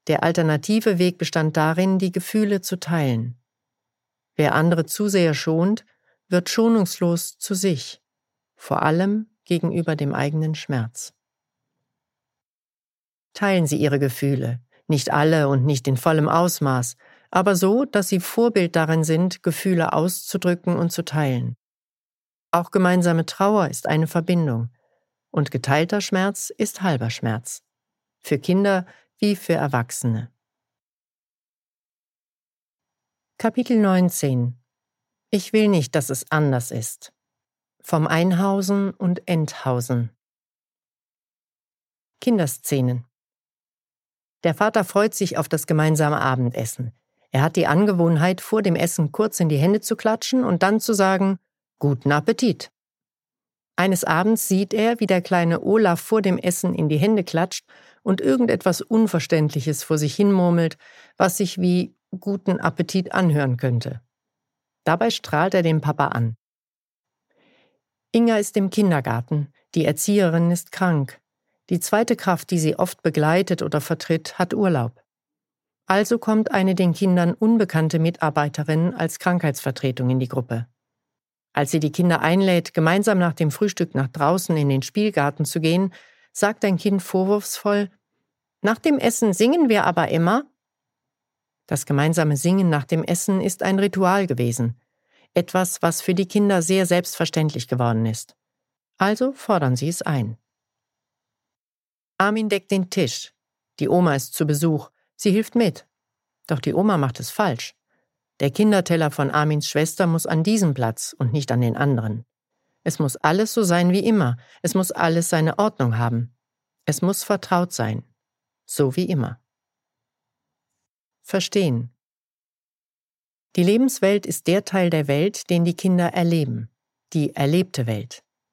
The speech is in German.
Der alternative Weg bestand darin, die Gefühle zu teilen. Wer andere zu sehr schont, wird schonungslos zu sich, vor allem gegenüber dem eigenen Schmerz. Teilen Sie Ihre Gefühle, nicht alle und nicht in vollem Ausmaß, aber so, dass Sie Vorbild darin sind, Gefühle auszudrücken und zu teilen. Auch gemeinsame Trauer ist eine Verbindung und geteilter Schmerz ist halber Schmerz, für Kinder wie für Erwachsene. Kapitel 19. Ich will nicht, dass es anders ist. Vom Einhausen und Enthausen. Kinderszenen. Der Vater freut sich auf das gemeinsame Abendessen. Er hat die Angewohnheit, vor dem Essen kurz in die Hände zu klatschen und dann zu sagen, »Guten Appetit«. Eines Abends sieht er, wie der kleine Olaf vor dem Essen in die Hände klatscht und irgendetwas Unverständliches vor sich hin murmelt, was sich wie »Guten Appetit« anhören könnte. Dabei strahlt er den Papa an. Inga ist im Kindergarten, die Erzieherin ist krank. Die zweite Kraft, die sie oft begleitet oder vertritt, hat Urlaub. Also kommt eine den Kindern unbekannte Mitarbeiterin als Krankheitsvertretung in die Gruppe. Als sie die Kinder einlädt, gemeinsam nach dem Frühstück nach draußen in den Spielgarten zu gehen, sagt ein Kind vorwurfsvoll, »Nach dem Essen singen wir aber immer?« Das gemeinsame Singen nach dem Essen ist ein Ritual gewesen. Etwas, was für die Kinder sehr selbstverständlich geworden ist. Also fordern sie es ein. Armin deckt den Tisch. Die Oma ist zu Besuch. Sie hilft mit. Doch die Oma macht es falsch. Der Kinderteller von Armins Schwester muss an diesem Platz und nicht an den anderen. Es muss alles so sein wie immer. Es muss alles seine Ordnung haben. Es muss vertraut sein. So wie immer. Verstehen. Die Lebenswelt ist der Teil der Welt, den die Kinder erleben. Die erlebte Welt.